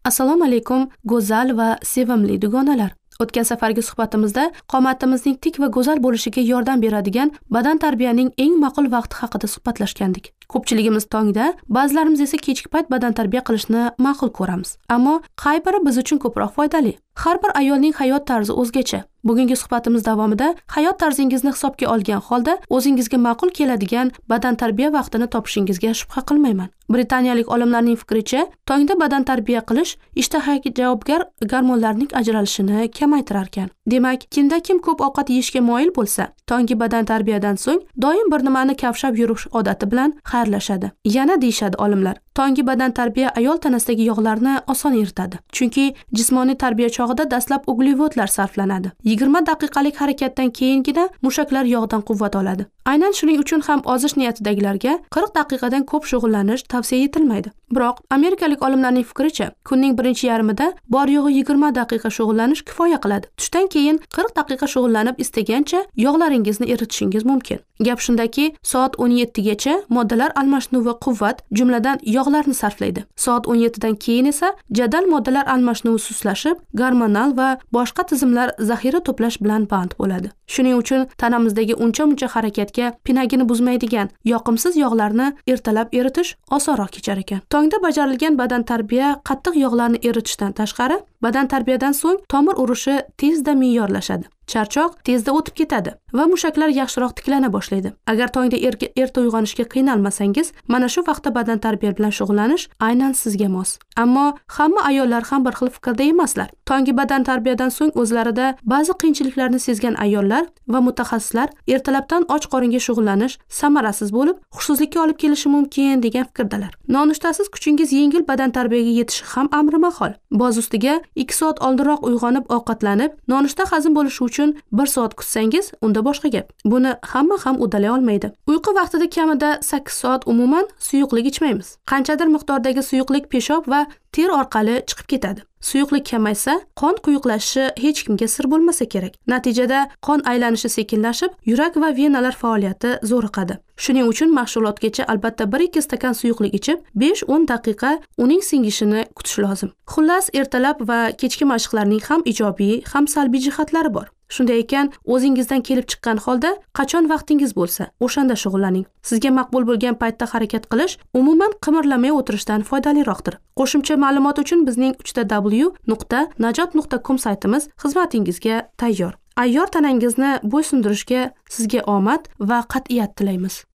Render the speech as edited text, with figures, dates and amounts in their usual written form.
Assalomu alaykum, go'zal va sevimli dugonalar. O'tgan safargi suhbatimizda qomatimizning tik va go'zal bo'lishiga yordam beradigan badan tarbiyaning eng ma'qul vaqti haqida suhbatlashgandik. Ko'pchiligimiz tongda, ba'zilarimiz esa kechki payt badan tarbiya qilishni ma'qul ko'ramiz. Ammo qay biri biz uchun ko'proq foydali? Har bir ayolning hayot tarzi o'zgacha. Bugungi suhbatimiz davomida hayot tarzingizni hisobga olgan holda o'zingizga ma'qul keladigan badan tarbiya vaqtini topishingizga shubha qilmayman. Britaniyalik olimlarning fikricha, tongda badan tarbiya qilish ishtahaga javobgar gormonlarning ajralishini kamaytirar ekan. Demak, kimda kim ko'p ovqat yeyishga moyil bo'lsa, tongi badan tarbiyadan so'ng doim bir nimani kavshab yurish odati bilan xayrlashadi. Yana deyshadi olimlar, tongi badan tarbiya ayol tanasidagi yog'larni oson eritadi. Chunki jismoniy tarbiya chog'ida dastlab uglevodlar sarflanadi. 20 daqiqalik harakatdan keyingina mushaklar yog'dan quvvat oladi. Aynan shuning uchun ham ozish niyatidagilarga 40 daqiqadan ko'p shug'ullanish tavsiya etilmaydi. Biroq, amerikalik olimlarning fikricha, kunning birinchi yarmida bor yo'g'i 20 daqiqa shug'ullanish kifoya qiladi. Tushdan keyin 40 daqiqa shug'ullanib istagancha yog'laringizni eritishingiz mumkin. Gap shundaki, soat 17 gacha moddalar almashinuvi quvvat, jumladan yog'larni sarflaydi. Soat 17 dan keyin esa jadal moddalar almashinuvi suslashib, gormonal va boshqa tizimlar zaxira to'plash bilan band bo'ladi. Shuning uchun tanamizdagi uncha-muncha harakatga pinagini buzmaydigan yoqimsiz yog'larni ertalab eritish osonroq kechar ekan. Tongda bajarilgan badan tarbiya qattiq yog'larni eritishdan tashqari, badan tarbiyadan so'ng tomir urishi tezda me'yorlashadi. Charchoq tezda o'tib ketadi va mushaklar yaxshiroq tiklana boshlaydi. Agar tongda erta uyg'onishga qiynalmasangiz, mana shu vaqtda badan tarbiya bilan shug'ullanish aynan sizga mos. Ammo hamma ayollar ham bir xil fikrda emaslar. Tongi badan tarbiyadan so'ng o'zlarida ba'zi qiyinchiliklarni sezgan ayollar va mutaxassislar ertalabdan och qoringa shug'ullanish samarasiz bo'lib, hushsizlikka olib kelishi mumkin degan fikrdalar. Nonushtasiz kuchingiz yengil badan tarbiyaga yetishi ham amri mahol. Boz ustiga 2 soat oldinroq uyg'onib ovqatlanib, nonushta hazm bo'lishi uchun 1 soat kutsangiz, unda boshqa gap. Buni hamma ham uddalay olmaydi. Uyqu vaqtida kamida 8 soat umuman suyuqlik ichmaymiz. Qanchadir miqdordagi suyuqlik peshob va ter orqali chiqib ketadi. Suyuqlik kamaysa, qon quyuqlashishi hech kimga sir bo'lmasa kerak. Natijada qon aylanishi sekinlashib, yurak va venalar faoliyati zo'riqadi. Shuning uchun mashg'ulotgacha albatta 1-2 stakan suyuqlik ichib, 5-10 daqiqa uning singishini kutish lozim. Xullas, ertalab va kechki mashqlarning ham ijobiy, ham salbiy jihatlari bor. Shunday ekan, o'zingizdan kelib chiqqan holda qachon vaqtingiz bo'lsa, o'shanda shug'ullaning. Sizga maqbul bo'lgan paytda harakat qilish umuman qimirlamay o'tirishdan foydaliroqdir. Qo'shimcha ma'lumot uchun bizning 3w.najot.com saytimiz xizmatingizga tayyor. Ayyor tanangizni bo'ysundirishga sizga omad va qat'iyat tilaymiz.